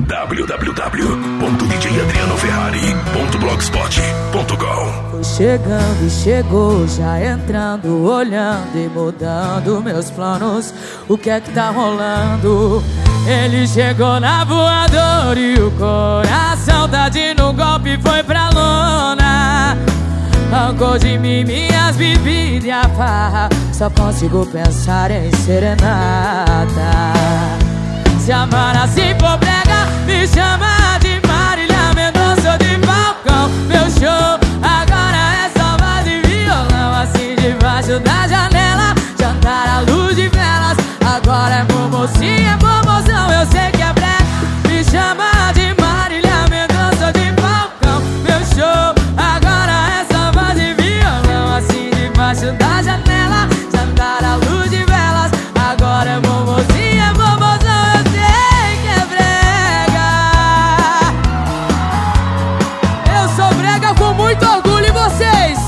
www.djadrianoferrari.blogspot.com. Foi chegando e chegou, já entrando, olhando e mudando meus planos. O que é que tá rolando? Ele chegou na voadora e o coração tá de no golpe, foi pra lona. Arrancou de mim minhas bebidas e a farra, só consigo pensar em serenata. Se amar assim for brega, me chama de Marília Mendonça de Falcão. Meu show agora é só voz e violão, assim debaixo da janela, jantar à luz de velas. Agora é mocinha, é promoção, eu sei que é brega. Me chama de Marília Mendonça de Falcão. Meu show agora é só voz e violão, assim debaixo da janela, jantar à luz de velas. Agora é mocinha, é promoção, eu sei que é brega. Eu sou brega com muito orgulho, e vocês?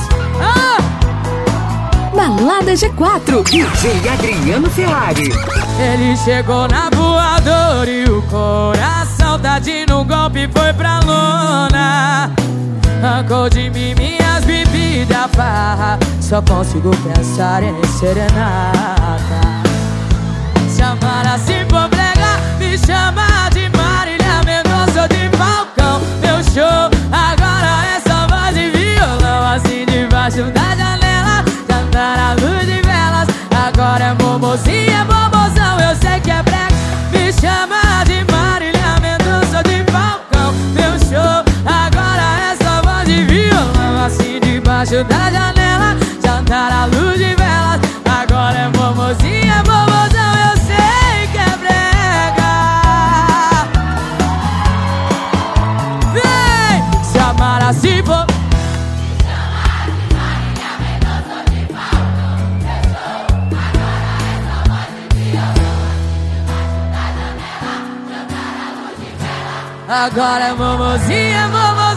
Balada G4, DJ Adriano Ferrari. Ele chegou na voadora e o coração tá de no golpe, foi pra lona. Arrancou de mim minhas bebidas, a farra, só consigo pensar em serenata. Se amar assim for brega, me chama de Marília Mendonça de Falcão. Meu show agora é só voz e violão, assim debaixo da janela, jantar à luz de velas. Agora é mocinha, é promoção, eu sei que é brega. Me chama de Marília Mendonça de Falcão. Meu show agora é só voz e violão, assim debaixo da janela, jantar à luz de velas. Agora é mocinha, é promoção, eu sei que é brega. Vem! Se amar assim for, agora é mocinha,